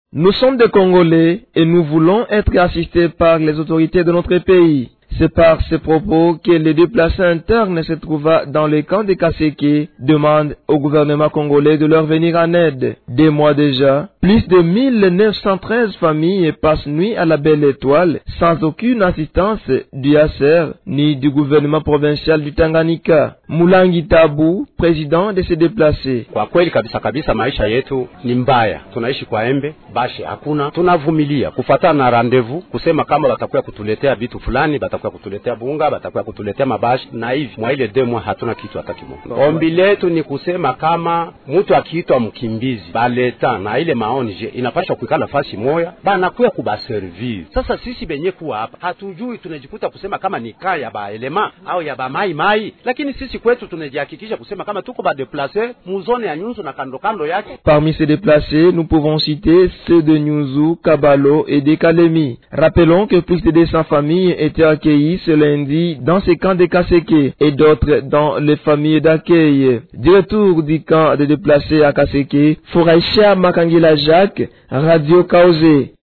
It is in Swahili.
Nous sommes des Congolais et nous voulons être assistés par les autorités de notre pays. C'est par ces propos que les déplacés internes se trouvent dans le camp de Kaseke demandent au gouvernement congolais de leur venir en aide. Des mois déjà, plus de 1913 familles passent nuit à la Belle Étoile sans aucune assistance du HCR ni du gouvernement provincial du Tanganyika. Mulangi Tabu, président de ces déplacés. Kwa kweli kabisa maisha yetu ni mbaya. Tunaishi kwa embe, bashi hakuna. Tunavumilia kufuatana na rendezvous kusema kama watakuwa kutuletea vitu fulani, batakuwa kutuletea bunga, batakuwa kutuletea mabashi, na hivi mwa ile 2 mois hatuna kitu hata kimoja. Ombi letu ni kusema kama mtu akiitwa mkimbizi baleta na ile maoni je inapaswa kuikala nafasi moja bana kuya kubaservice. Sasa sisi benye kuwa hapa hatujui, tunajikuta kusema kama ni kaya ba elema au ya ba mai, lakini sisi kwetu tunajihakikisha kusema kama tuko ba déplacer muzone ya Nyunzu na kando yake. Parmi ces déplacés, nous pouvons citer ceux de Nyunzu, Kabalo et de Kalemi. Rappelons que plus de 200 familles étaient accueillies ce lundi dans ces camps de Kaseke et d'autres dans les familles d'accueil. Du retour du camp de déplacés à Kaseke, Foraïcha Makangila Jacques, Radio Kaosé.